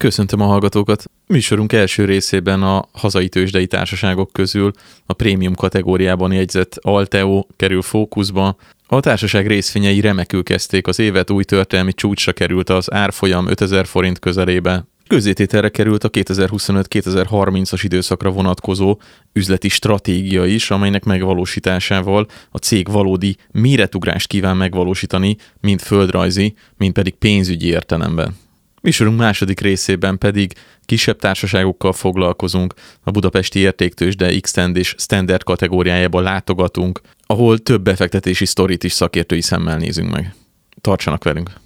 Köszöntöm a hallgatókat! Műsorunk első részében a hazai tőzsdei társaságok közül a prémium kategóriában jegyzett Alteo kerül fókuszba. A társaság részvényei remekül kezdték az évet, új történelmi csúcsra került az árfolyam 5000 forint közelébe. Közzétételre került a 2025-2030-as időszakra vonatkozó üzleti stratégia is, amelynek megvalósításával a cég valódi méretugrást kíván megvalósítani, mind földrajzi, mind pedig pénzügyi értelemben. Műsorunk második részében pedig kisebb társaságokkal foglalkozunk, a budapesti értéktőzsde X-Tend és Standard kategóriájában látogatunk, ahol több befektetési sztorit is szakértői szemmel nézünk meg. Tartsanak velünk!